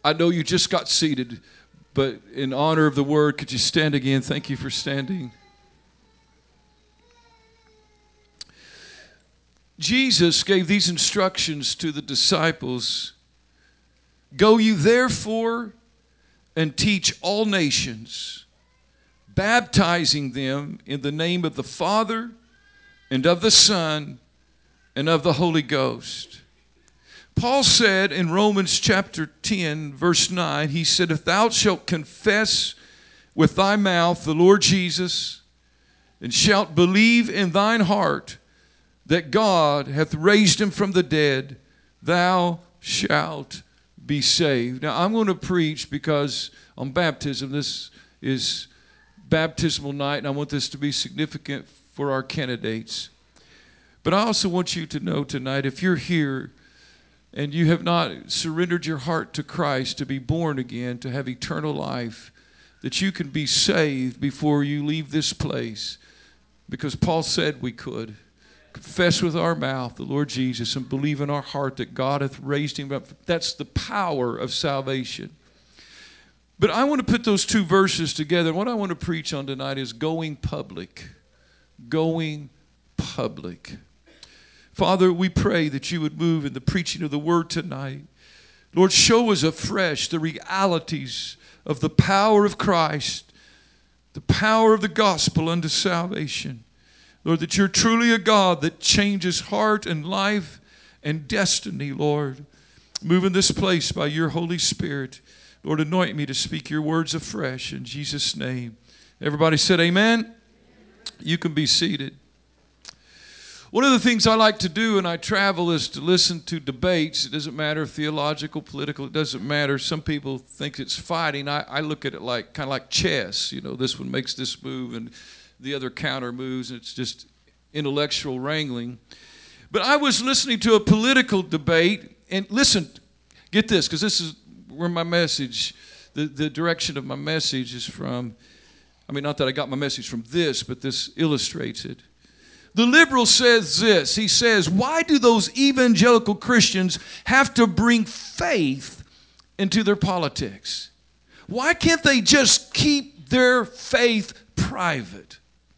I know you just got seated, but in honor of the word, could you stand again? Thank you for standing. Jesus gave these instructions to the disciples. Go you therefore and teach all nations, baptizing them in the name of the Father and of the Son and of the Holy Ghost. Paul said in Romans chapter 10, verse 9, he said, if thou shalt confess with thy mouth the Lord Jesus, and shalt believe in thine heart that God hath raised him from the dead, thou shalt be saved. Now, I'm going to preach because on baptism, this is baptismal night, and I want this to be significant for our candidates. But I also want you to know tonight, if you're here and you have not surrendered your heart to Christ to be born again, to have eternal life, that you can be saved before you leave this place. Because Paul said we could. Confess with our mouth the Lord Jesus and believe in our heart that God hath raised him up. That's the power of salvation. But I want to put those two verses together. What I want to preach on tonight is going public. Going public. Father, we pray that you would move in the preaching of the word tonight. Lord, show us afresh the realities of the power of Christ, the power of the gospel unto salvation. Lord, that you're truly a God that changes heart and life and destiny, Lord. Move in this place by your Holy Spirit. Lord, anoint me to speak your words afresh in Jesus' name. Everybody said amen. You can be seated. One of the things I like to do when I travel is to listen to debates. It doesn't matter, theological, political, it doesn't matter. Some people think it's fighting. I look at it like kind of like chess. You know, this one makes this move and the other counter moves. And it's just intellectual wrangling. But I was listening to a political debate, and listen, get this, because this is where my message, the direction of my message is from. I mean, not that I got my message from this, but this illustrates it. The liberal says this. He says, why do those evangelical Christians have to bring faith into their politics? Why can't they just keep their faith private?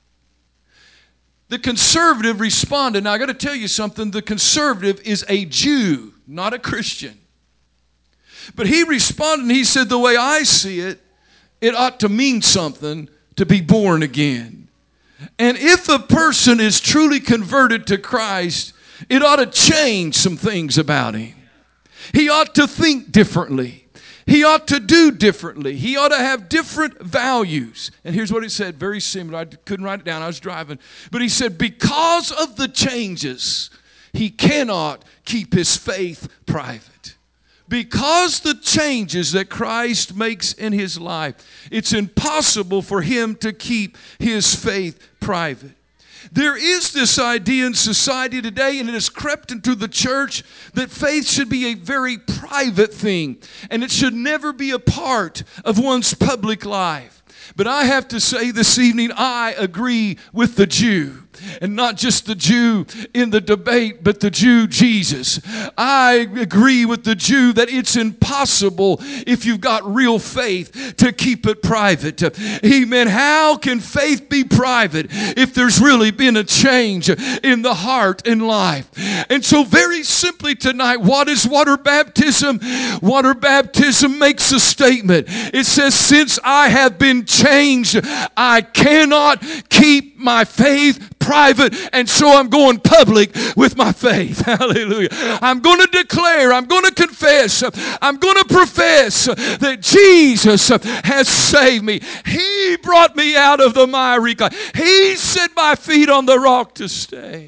The conservative responded. Now, I got to tell you something. The conservative is a Jew, not a Christian. But he responded and he said, the way I see it, it ought to mean something to be born again. And if a person is truly converted to Christ, it ought to change some things about him. He ought to think differently. He ought to do differently. He ought to have different values. And here's what he said, very similar. I couldn't write it down. I was driving. But he said, because of the changes, he cannot keep his faith private. Because the changes that Christ makes in his life, it's impossible for him to keep his faith private. There is this idea in society today, and it has crept into the church, that faith should be a very private thing, and it should never be a part of one's public life. But I have to say this evening, I agree with the Jew. And not just the Jew in the debate, but the Jew Jesus. I agree with the Jew that it's impossible if you've got real faith to keep it private. Amen. How can faith be private if there's really been a change in the heart and life? And so very simply tonight, what is water baptism? Water baptism makes a statement. It says, since I have been changed, I cannot keep my faith private, and so I'm going public with my faith. Hallelujah. I'm going to declare, I'm going to confess, I'm going to profess that Jesus has saved me. He brought me out of the miry clay. He set my feet on the rock to stay.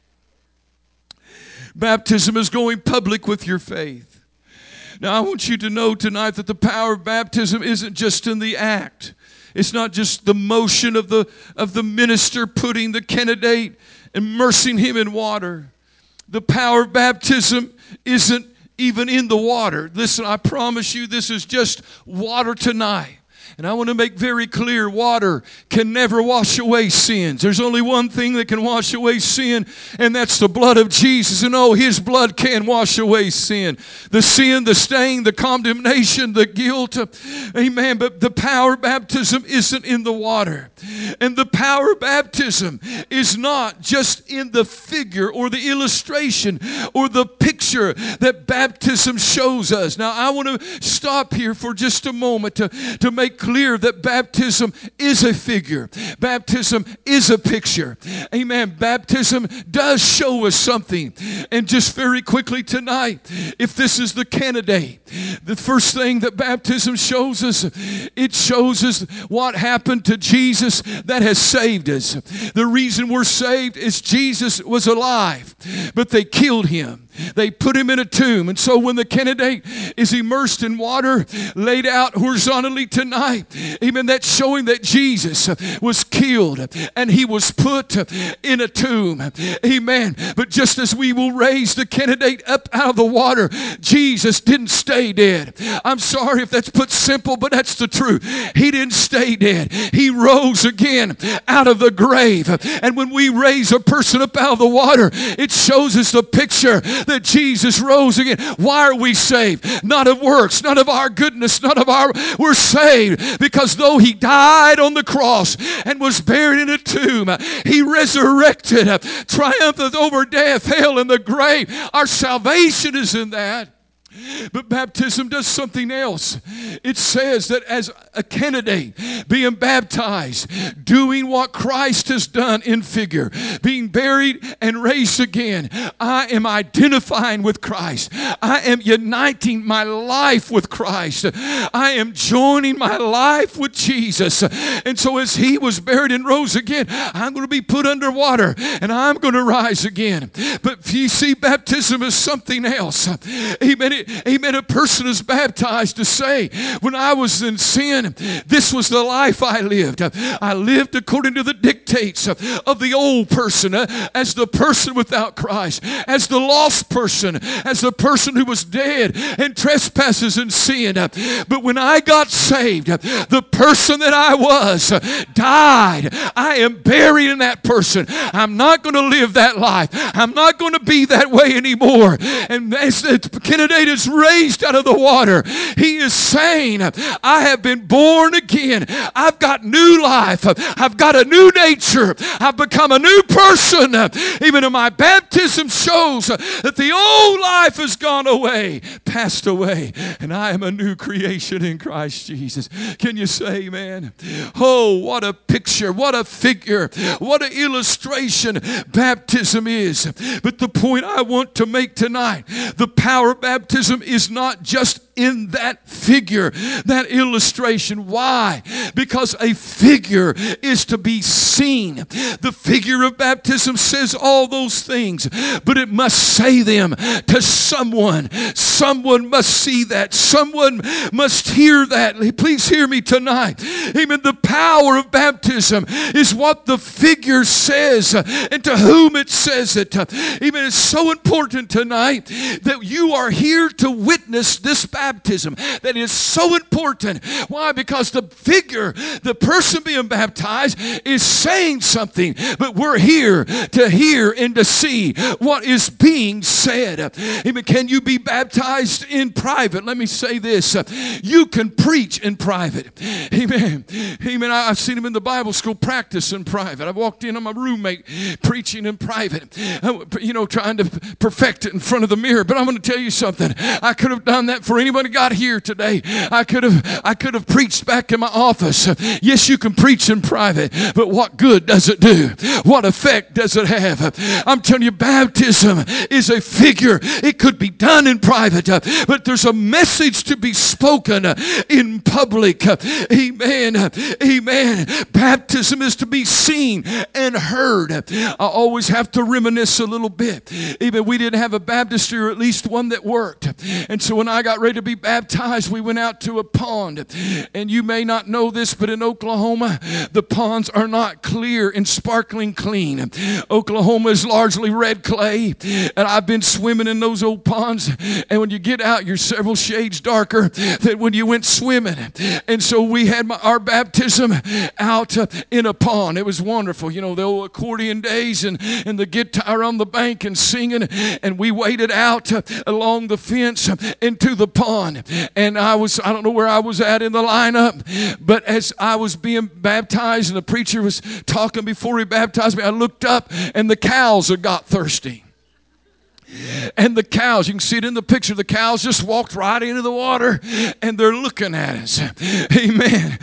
Baptism is going public with your faith. Now, I want you to know tonight that the power of baptism isn't just in the act. It's not just the motion of the minister putting the candidate, immersing him in water. The power of baptism isn't even in the water. Listen, I promise you this is just water tonight. And I want to make very clear, water can never wash away sins. There's only one thing that can wash away sin, and that's the blood of Jesus. And oh, His blood can wash away sin. The sin, the stain, the condemnation, the guilt. Amen. But the power of baptism isn't in the water. And the power of baptism is not just in the figure or the illustration or the picture that baptism shows us. Now, I want to stop here for just a moment to make clear that baptism is a figure. Baptism is a picture. Amen. Baptism does show us something. And just very quickly tonight, if this is the candidate, the first thing that baptism shows us, it shows us what happened to Jesus that has saved us. The reason we're saved is Jesus was alive, but they killed Him. They put Him in a tomb. And so when the candidate is immersed in water, laid out horizontally tonight, even that's showing that Jesus was killed and He was put in a tomb. Amen. But just as we will raise the candidate up out of the water, Jesus didn't stay dead. I'm sorry if that's put simple, but that's the truth. He didn't stay dead. He rose again out of the grave. And when we raise a person up out of the water, it shows us the picture that Jesus rose again. Why are we saved? Not of works, not of our goodness, we're saved because though He died on the cross and was buried in a tomb, He resurrected, triumphed over death, hell, and the grave. Our salvation is in that. But baptism does something else. It says that as a candidate being baptized, doing what Christ has done in figure, being buried and raised again, I am identifying with Christ. I am uniting my life with Christ. I am joining my life with Jesus. And so as He was buried and rose again, I'm going to be put underwater and I'm going to rise again. But you see, baptism is something else. Amen. Amen. A person is baptized to say, when I was in sin, this was the life I lived. I lived according to the dictates of the old person, as the person without Christ, as the lost person, as the person who was dead in trespasses and sin. But when I got saved, the person that I was died. I am buried in that person. I'm not going to live that life. I'm not going to be that way anymore. And as the candidate is raised out of the water, he is saying, I have been born again. I've got new life. I've got a new nature. I've become a new person. Even in my baptism shows that the old life has gone away, passed away, and I am a new creation in Christ Jesus. Can you say amen? Oh, what a picture, what a figure, what an illustration baptism is. But the point I want to make tonight, the power of baptism is not just in that figure, that illustration. Why? Because a figure is to be seen. The figure of baptism says all those things, but it must say them to someone. Someone must see that. Someone must hear that. Please hear me tonight. Amen. The power of baptism is what the figure says and to whom it says it. Amen. It's so important tonight that you are here to witness this baptism. That is so important. Why? Because the figure, the person being baptized, is saying something, but we're here to hear and to see what is being said. Amen. Can you be baptized in private? Let me say this. You can preach in private. Amen. Amen. I've seen him in the Bible school practice in private. I've walked in on my roommate preaching in private, trying to perfect it in front of the mirror. But I'm going to tell you something. I could have done that for anybody got here today. I could have preached back in my office. Yes, you can preach in private, but what good does it do? What effect does it have? I'm telling you, baptism is a figure. It could be done in private, but there's a message to be spoken in public. Amen. Amen. Baptism is to be seen and heard. I always have to reminisce a little bit. Even we didn't have a baptistry, or at least one that worked. And so when I got ready to be baptized, we went out to a pond. And you may not know this, but in Oklahoma, the ponds are not clear and sparkling clean. Oklahoma is largely red clay, and I've been swimming in those old ponds, and when you get out, you're several shades darker than when you went swimming. And so we had our baptism out in a pond. It was wonderful. You know, the old accordion days and the guitar on the bank and singing, and we waded out along the fence into the pond. And I don't know where I was at in the lineup, but as I was being baptized and the preacher was talking before he baptized me, I looked up and the cows had got thirsty. And the cows, you can see it in the picture, the cows just walked right into the water and they're looking at us. Amen.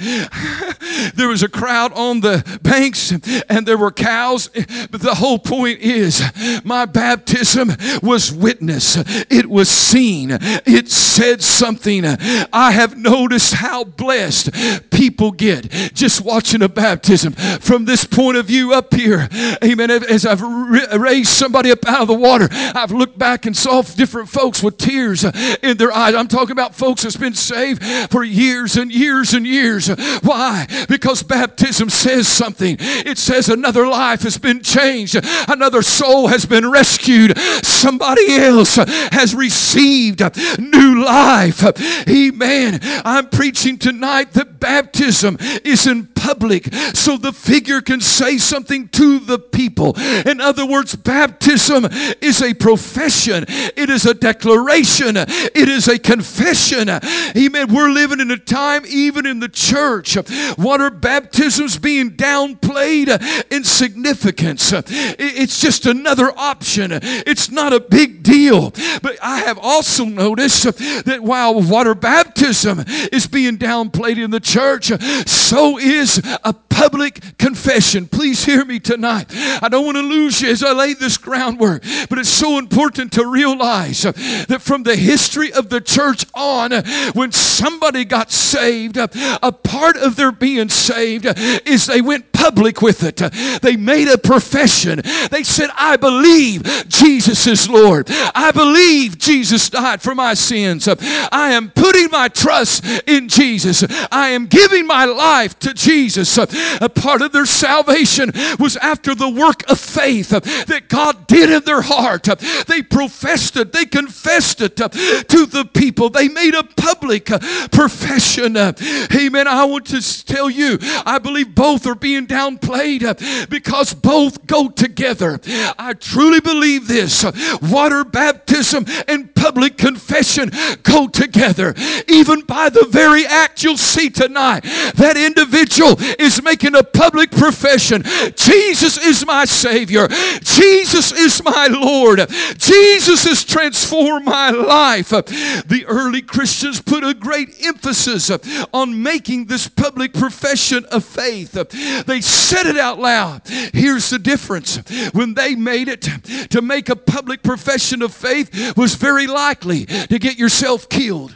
There was a crowd on the banks and there were cows, but the whole point is my baptism was witness. It was seen. It said something. I have noticed how blessed people get just watching a baptism. From this point of view up here, amen, as I've raised somebody up out of the water, I've looked back and saw different folks with tears in their eyes. I'm talking about folks that's been saved for years and years and years. Why? Because baptism says something. It says another life has been changed. Another soul has been rescued. Somebody else has received new life. Amen. I'm preaching tonight that baptism is in public so the figure can say something to the people. In other words, baptism is a profession. It is a declaration. It is a confession. Amen. We're living in a time, even in the church, water baptisms being downplayed in significance. It's just another option. It's not a big deal. But I have also noticed that while water baptism is being downplayed in the church, so is a public confession. Please hear me tonight. I don't want to lose you as I lay this groundwork, but it's so important to realize that from the history of the church on, when somebody got saved, a part of their being saved is they went public with it. They made a profession. They said, I believe Jesus is Lord. I believe Jesus died for my sins. I am putting my trust in Jesus. I am giving my life to Jesus. A part of their salvation was after the work of faith that God did in their heart. They professed it. They confessed it to the people. They made a public profession. Amen. I want to tell you, I believe both are being downplayed because both go together. I truly believe this. Water baptism and public confession go together. Even by the very act you'll see tonight, that individual is making a public profession. Jesus is my Savior. Jesus is my Lord. Jesus has transformed my life. The early Christians put a great emphasis on making this public profession of faith. They said it out loud. Here's the difference. When they made it, to make a public profession of faith was very likely to get yourself killed.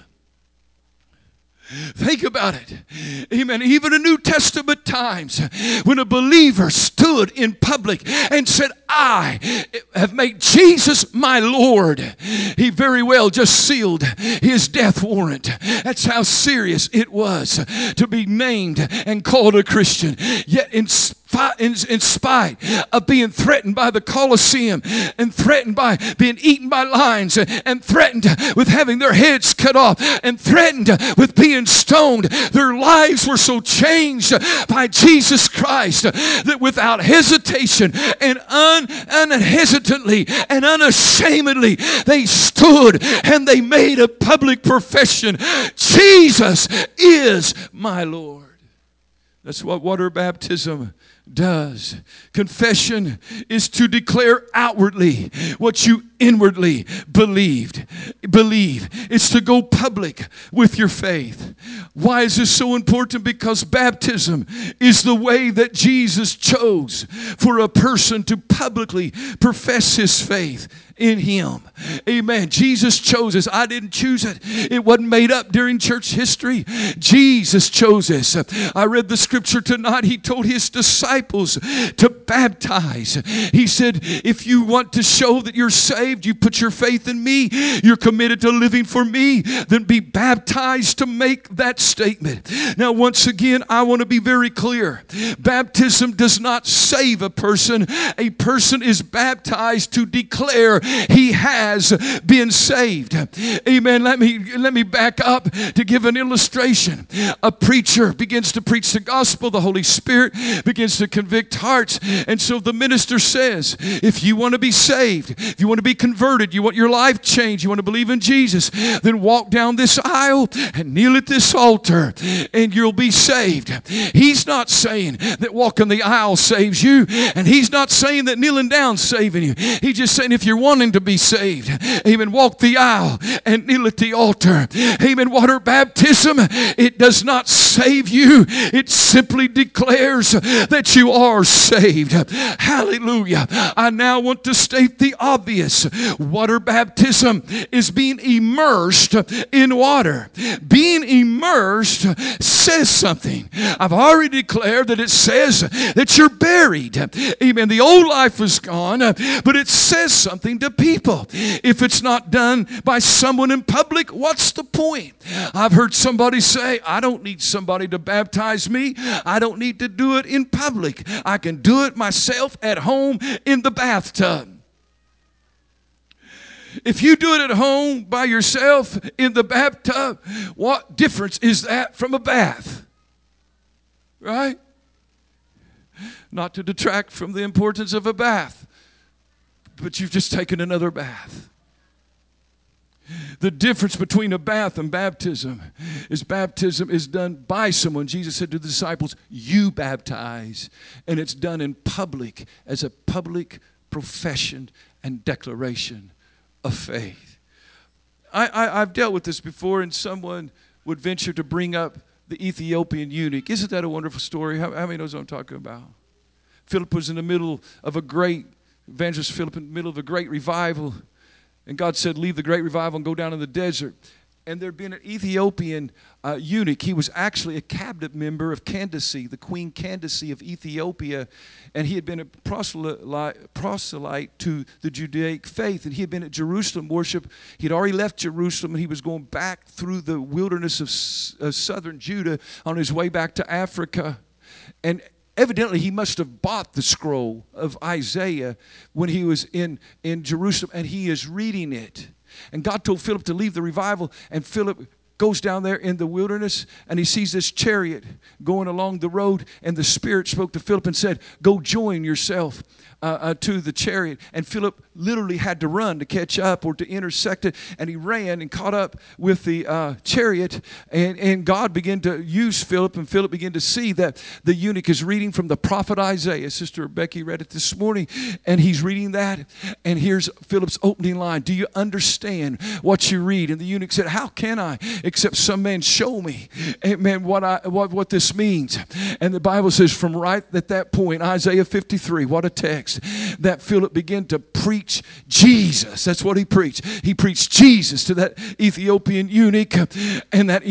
Think about it. Amen. Even in New Testament times, when a believer stood in public and said, I have made Jesus my Lord, he very well just sealed his death warrant. That's how serious it was to be named and called a Christian. Yet in spite of being threatened by the Colosseum and threatened by being eaten by lions and threatened with having their heads cut off and threatened with being stoned, their lives were so changed by Jesus Christ that without hesitation and unhesitantly and unashamedly they stood and they made a public profession. Jesus is my Lord. That's what water baptism does. Confession is to declare outwardly what you inwardly believe. It's to go public with your faith. Why is this so important? Because baptism is the way that Jesus chose for a person to publicly profess his faith in him. Amen. Jesus chose us. I didn't choose it. It wasn't made up during church history. Jesus chose us. I read the scripture tonight. He told his disciples to baptize. He said, if you want to show that you're saved, saved, you put your faith in me, you're committed to living for me, then be baptized to make that statement. Now, once again, I want to be very clear. Baptism does not save a person. A person is baptized to declare he has been saved. Amen. Let me back up to give an illustration. A preacher begins to preach the gospel. The Holy Spirit begins to convict hearts. And so the minister says, if you want to be saved, if you want to be converted, you want your life changed, you want to believe in Jesus, then walk down this aisle and kneel at this altar and you'll be saved. He's not saying that walking the aisle saves you, and he's not saying that kneeling down saving you. He's just saying if you're wanting to be saved, amen, walk the aisle and kneel at the altar. Amen. Water baptism, it does not save you. It simply declares that you are saved. Hallelujah. I now want to state the obvious. Water baptism is being immersed in water. Being immersed says something. I've already declared that it says that you're buried. Amen. The old life is gone, but it says something to people. If it's not done by someone in public, what's the point? I've heard somebody say, I don't need somebody to baptize me. I don't need to do it in public. I can do it myself at home in the bathtub. If you do it at home by yourself in the bathtub, what difference is that from a bath? Right? Not to detract from the importance of a bath, but you've just taken another bath. The difference between a bath and baptism is done by someone. Jesus said to the disciples, you baptize, and it's done in public as a public profession and declaration of faith. I've dealt with this before, and someone would venture to bring up the Ethiopian eunuch. Isn't that a wonderful story? How many knows what I'm talking about? Philip was in the middle of a great, evangelist Philip in the middle of a great revival, and God said, leave the great revival and go down in the desert. And there'd been an Ethiopian eunuch. He was actually a cabinet member of Candace, the Queen Candace of Ethiopia, and he had been a proselyte to the Judaic faith, and he had been at Jerusalem worship. He'd already left Jerusalem, and he was going back through the wilderness of southern Judah on his way back to Africa. And evidently, he must have bought the scroll of Isaiah when he was in Jerusalem, and he is reading it. And God told Philip to leave the revival, and Philip goes down there in the wilderness, and he sees this chariot going along the road, and the Spirit spoke to Philip and said, go join yourself to the chariot. And Philip literally had to run to catch up or to intersect it, and he ran and caught up with the chariot, and God began to use Philip, and Philip began to see that the eunuch is reading from the prophet Isaiah. Sister Becky read it this morning, and he's reading that, and here's Philip's opening line, do you understand what you read? And the eunuch said, how can I, except some man show me, amen, what this means? And the Bible says from right at that point, Isaiah 53, what a text, that Philip began to preach Jesus. That's what he preached. He preached Jesus to that Ethiopian eunuch, and that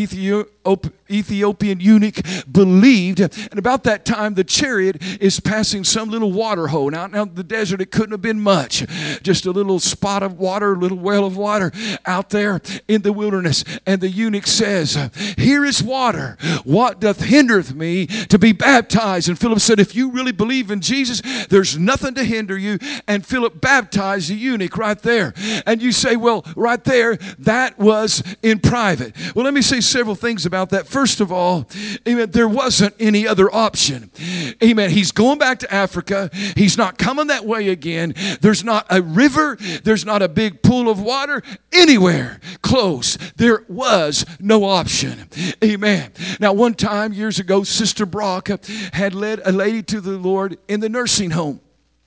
Ethiopian eunuch believed. And about that time, the chariot is passing some little water hole. Now in the desert, it couldn't have been much. Just a little spot of water, a little well of water out there in the wilderness. And the eunuch says, here is water. What doth hindereth me to be baptized? And Philip said, if you really believe in Jesus, there's nothing to hinder you. And Philip baptized the eunuch right there. And you say, well, right there, that was in private. Well, let me say several things about that. First of all, amen, there wasn't any other option. Amen. He's going back to Africa. He's not coming that way again. There's not a river. There's not a big pool of water anywhere close. There was no option. Amen. Now, one time years ago, Sister Brock had led a lady to the Lord in the nursing home.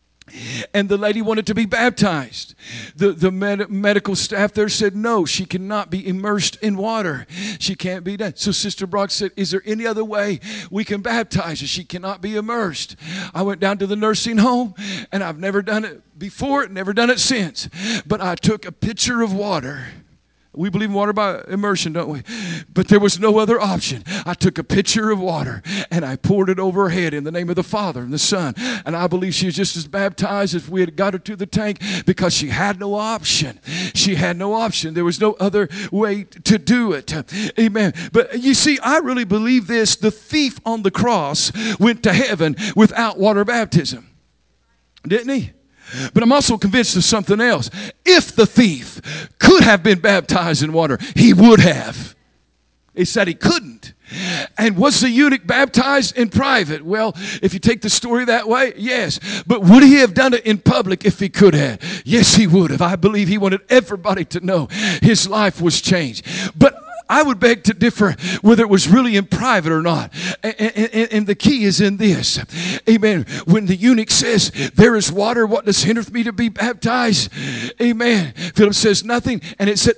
And the lady wanted to be baptized. The medical staff there said, no, she cannot be immersed in water. She can't be done. So Sister Brock said, is there any other way we can baptize her? She cannot be immersed. I went down to the nursing home, and I've never done it before, never done it since. But I took a pitcher of water, We believe in water by immersion, don't we? But there was no other option. I took a pitcher of water and I poured it over her head in the name of the Father and the Son. And I believe she was just as baptized if we had got her to the tank, because she had no option. She had no option. There was no other way to do it. Amen. But you see, I really believe this. The thief on the cross went to heaven without water baptism. Didn't he? But I'm also convinced of something else. If the thief could have been baptized in water, he would have. He said he couldn't. And was the eunuch baptized in private? Well, if you take the story that way, yes. But would he have done it in public if he could have? Yes, he would have. I believe he wanted everybody to know his life was changed. But I would beg to differ whether it was really in private or not. And the key is in this. Amen. When the eunuch says, there is water, what does hindereth me to be baptized? Amen. Philip says nothing. And it said,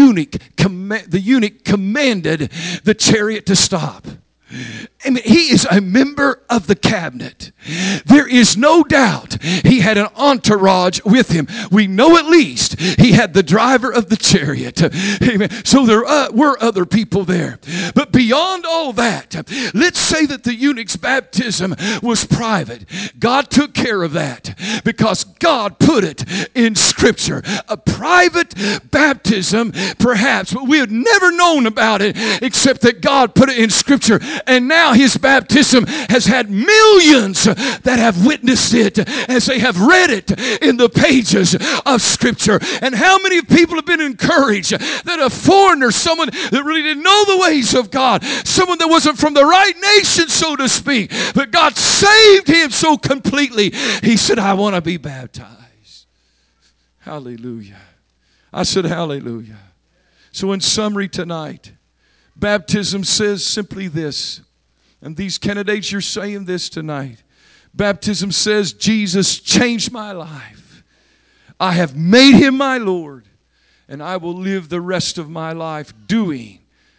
the eunuch commanded the chariot to stop. I mean, he is a member of the cabinet. There is no doubt he had an entourage with him. We know at least he had the driver of the chariot. Amen. So there were other people there. But beyond all that, let's say that the eunuch's baptism was private. God took care of that because God put it in Scripture. A private baptism, perhaps, but we had never known about it except that God put it in Scripture. And now his baptism has had millions that have witnessed it as they have read it in the pages of Scripture. And how many people have been encouraged that a foreigner, someone that really didn't know the ways of God, someone that wasn't from the right nation, so to speak, but God saved him so completely, he said, I want to be baptized. Hallelujah. I said, hallelujah. So in summary tonight, baptism says simply this, and these candidates, you're saying this tonight. Baptism says, Jesus changed my life. I have made him my Lord, and I will live the rest of my life doing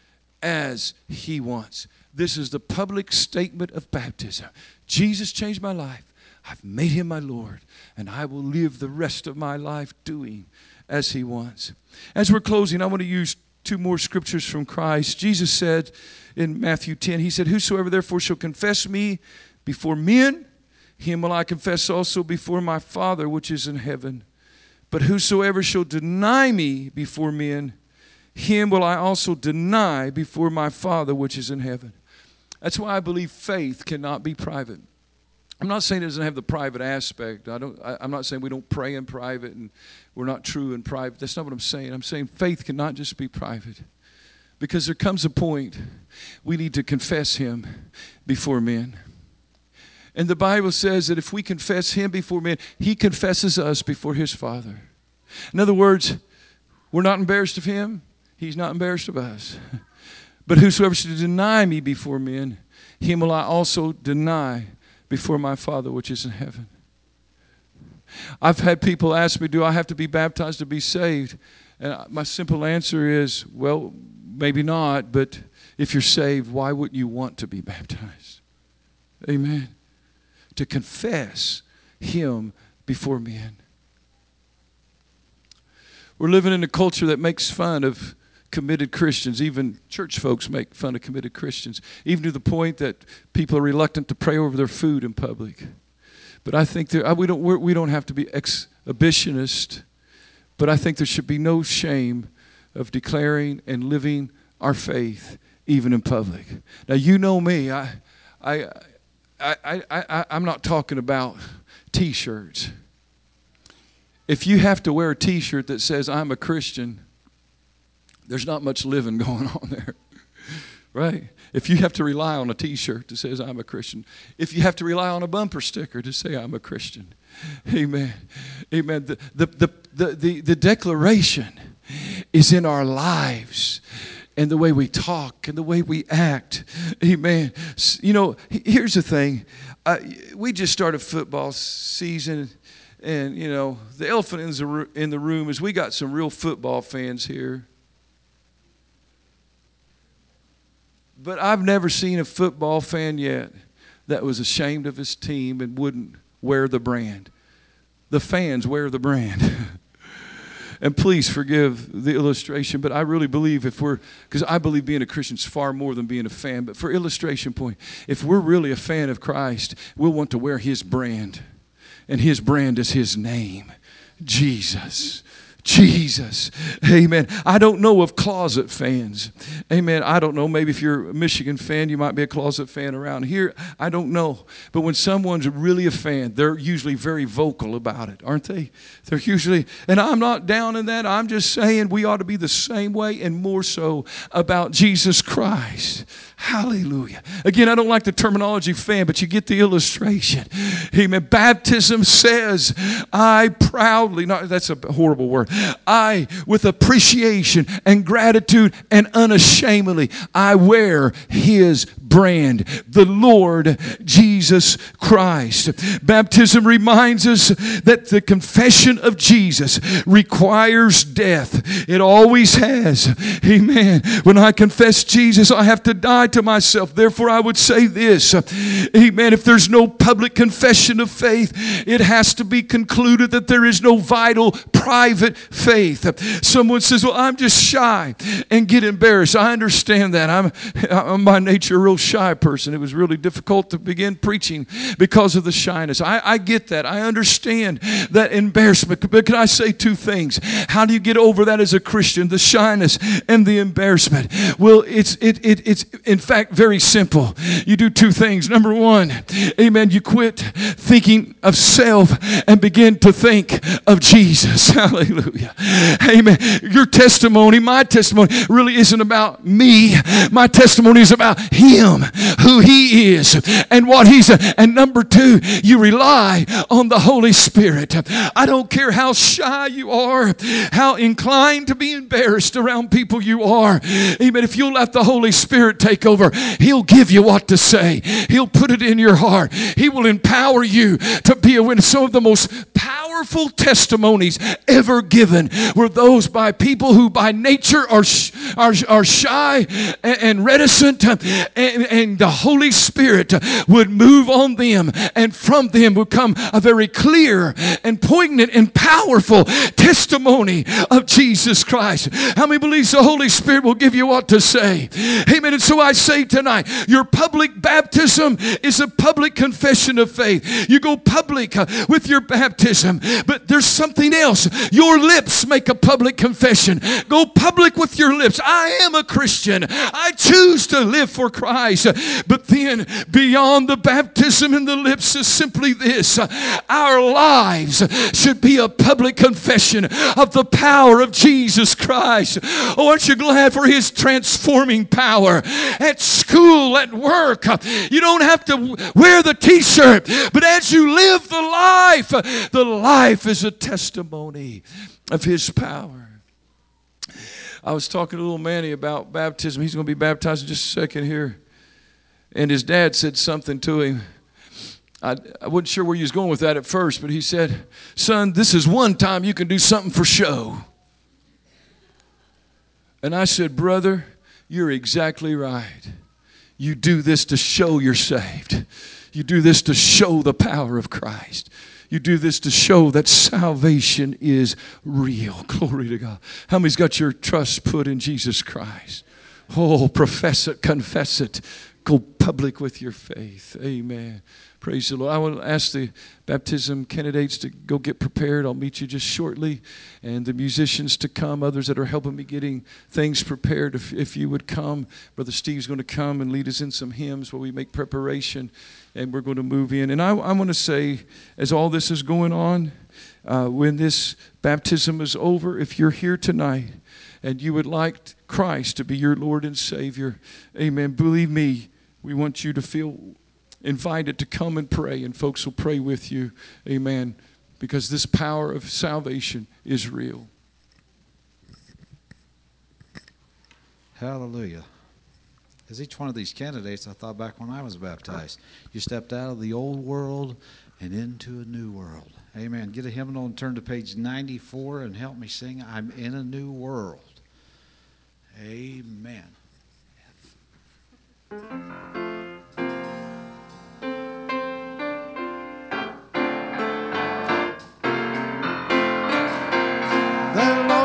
as he wants. This is the public statement of baptism. Jesus changed my life. I've made him my Lord, and I will live the rest of my life doing as he wants. As we're closing, I want to use two more scriptures from Christ. Jesus said in Matthew 10, he said, whosoever therefore shall confess me before men, him will I confess also before my Father which is in heaven. But whosoever shall deny me before men, him will I also deny before my Father which is in heaven. That's why I believe faith cannot be private. I'm not saying it doesn't have the private aspect. I'm not saying we don't pray in private and we're not true in private. That's not what I'm saying. I'm saying faith cannot just be private. Because there comes a point we need to confess him before men. And the Bible says that if we confess him before men, he confesses us before his Father. In other words, we're not embarrassed of him. He's not embarrassed of us. But whosoever should deny me before men, him will I also deny before my Father which is in heaven. I've had people ask me, do I have to be baptized to be saved? And my simple answer is, well, maybe not, but if you're saved, why wouldn't you want to be baptized? Amen. To confess him before men. We're living in a culture that makes fun of committed Christians. Even church folks make fun of committed Christians, even to the point that people are reluctant to pray over their food in public. But I think we don't have to be exhibitionists, but I think there should be no shame of declaring and living our faith even in public. Now you know me. I'm not talking about T-shirts. If you have to wear a T-shirt that says I'm a Christian, there's not much living going on there, right? If you have to rely on a T-shirt that says I'm a Christian, if you have to rely on a bumper sticker to say I'm a Christian, amen, amen. The declaration is in our lives and the way we talk and the way we act, amen. You know, here's the thing. We just started football season, and, you know, the elephant in the room is we got some real football fans here. But I've never seen a football fan yet that was ashamed of his team and wouldn't wear the brand. The fans wear the brand. And please forgive the illustration, but I really believe because I believe being a Christian is far more than being a fan, but for illustration point, if we're really a fan of Christ, we'll want to wear His brand. And His brand is His name, Jesus. Jesus. Amen. I don't know of closet fans. Amen. I don't know. Maybe if you're a Michigan fan, you might be a closet fan around here. I don't know. But when someone's really a fan, they're usually very vocal about it, aren't they? They're usually, and I'm not down in that. I'm just saying we ought to be the same way and more so about Jesus Christ. Hallelujah. Again, I don't like the terminology fan, but you get the illustration. Amen. Baptism says, I proudly, no, that's a horrible word. I, with appreciation and gratitude and unashamedly, I wear His brand, the Lord Jesus Christ. Baptism reminds us that the confession of Jesus requires death. It always has. Amen. When I confess Jesus, I have to die to myself. Therefore, I would say this. Amen. If there's no public confession of faith, it has to be concluded that there is no vital, private faith. Someone says, well, I'm just shy and get embarrassed. I understand that. I'm by nature a real shy person. It was really difficult to begin preaching because of the shyness. I get that. I understand that embarrassment. But can I say two things? How do you get over that as a Christian? The shyness and the embarrassment. Well, it's in fact very simple. You do two things. Number one, amen, you quit thinking of self and begin to think of Jesus. Hallelujah. Amen. Your testimony, my testimony, really isn't about me. My testimony is about Him, who He is, and what He's. And number two, you rely on the Holy Spirit. I don't care how shy you are, how inclined to be embarrassed around people you are. Amen. If you'll let the Holy Spirit take over, He'll give you what to say. He'll put it in your heart. He will empower you to be a witness. Some of the most powerful testimonies ever given were those by people who by nature are shy and reticent, and the Holy Spirit would move on them, and from them would come a very clear and poignant and powerful testimony of Jesus Christ. How many believes the Holy Spirit will give you what to say? Amen. And so I say tonight, your public baptism is a public confession of faith. You go public with your baptism, but there's something else. Your lips make a public confession. Go public with your lips. I am a Christian. I choose to live for Christ. But then beyond the baptism in the lips is simply this. Our lives should be a public confession of the power of Jesus Christ. Oh, aren't you glad for His transforming power? At school, at work, you don't have to wear the t-shirt, but as you live the life is a testimony of His power. I was talking to little Manny about baptism. He's going to be baptized in just a second here. And his dad said something to him. I wasn't sure where he was going with that at first, but he said, son, this is one time you can do something for show. And I said, brother, you're exactly right. You do this to show you're saved. You do this to show the power of Christ. You do this to show that salvation is real. Glory to God. How many's got your trust put in Jesus Christ? Oh, profess it, confess it. Go public with your faith. Amen. Praise the Lord. I want to ask the baptism candidates to go get prepared. I'll meet you just shortly. And the musicians to come, others that are helping me getting things prepared. If you would come, Brother Steve's going to come and lead us in some hymns while we make preparation. And we're going to move in. And I want to say, as all this is going on, when this baptism is over, if you're here tonight and you would like Christ to be your Lord and Savior, amen, believe me, we want you to feel invited to come and pray, and folks will pray with you, amen, because this power of salvation is real. Hallelujah. As each one of these candidates, I thought back when I was baptized, you stepped out of the old world and into a new world. Amen. Get a hymnal and turn to page 94 and help me sing, I'm in a new world. Amen. The Lord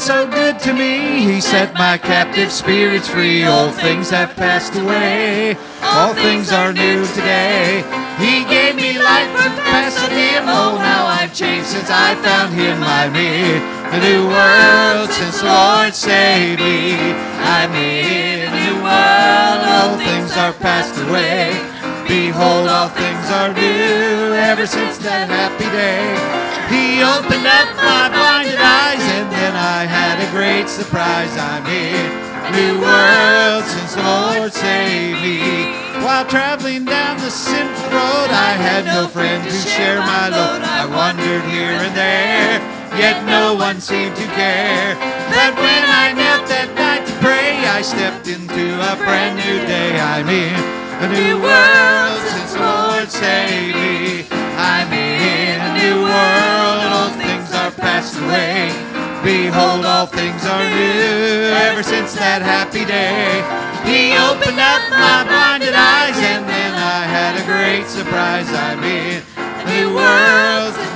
so good to me. He set my captive spirits free. Old things have passed away. All things are new today. He gave me life from the past of Him. Oh, now I've changed since I found Him. I'm in a new world since the Lord saved me. I'm in a new world. All things are passed away. Behold, all things are new. Ever since that happy day, He opened up my blinded eyes, and then I had a great surprise. I'm in a new world since the Lord saved me. While traveling down the sinful road, I had no friend to share my load. I wandered here and there, yet no one seemed to care. But when I knelt that night to pray, I stepped into a brand new day. I'm in a new world since the Lord saved me. I'm in a new world, all things are passed away. Behold, all things are new. Ever since that happy day, He opened up my blinded eyes, and then I had a great surprise. I'm in a new world since